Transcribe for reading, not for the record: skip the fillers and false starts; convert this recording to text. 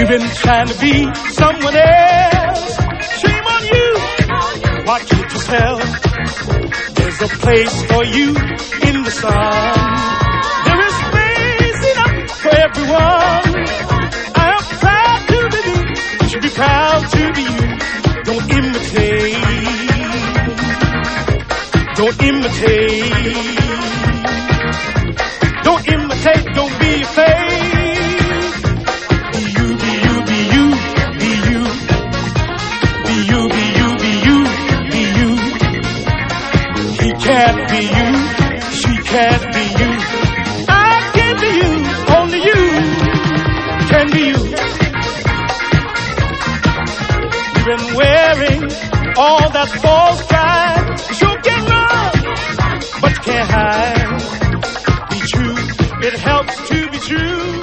You've been trying to be someone else. Shame on you. Watch it yourself. There's a place for you in the sun. There is space enough for everyone. I am proud to be me. You should be proud to be you. Don't imitate. Don't imitate. Don't imitate. Don't be afraid. Be you, be you, be you, be you. Be you, be you, be you, be you. He can't be you. She can't be you. I can't be you. Only you can be you. You've been wearing all that false pride. You sure can run, but you can't hide. Be true. It helps to be true.